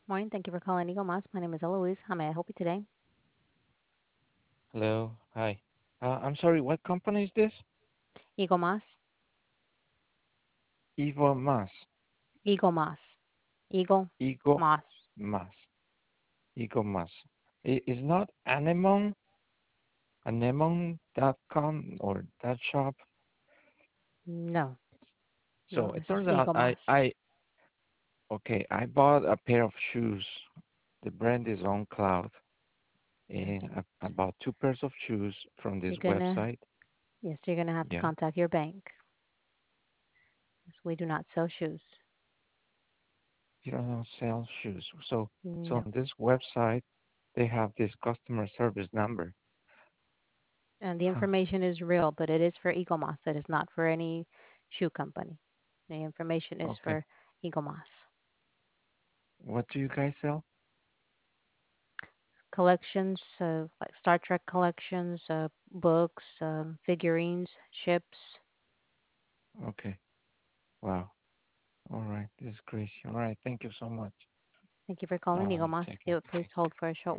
Morning. Thank you for calling Eagle Moss. My name is Eloise. How may I help you today? Hello. Hi. I'm sorry, what company is this? Eagle Moss. Evo Mas. Eagle Moss. Eagle Ego Moss. Mas. Ego Mas. It's not anemone.com or that shop. No, So no, it this is turns out Eagle Moss. I bought a pair of shoes. The brand is On Cloud. And Okay. I bought two pairs of shoes from this You're gonna, website. yes, you're gonna have to Yeah. contact your bank. 'Cause we do not sell shoes. You don't sell shoes. So No. on this website, they have this customer service number. And the Huh. information is real, but it is for Eagle Moss. It is not for any shoe company. The information is Okay. for Eagle Moss. What do you guys sell? Collections, like Star Trek collections, books, figurines, ships. Okay. Wow. All right. This is crazy. All right. Thank you so much. Thank you for calling Eagle Moss. Check If you it. would please hold for a short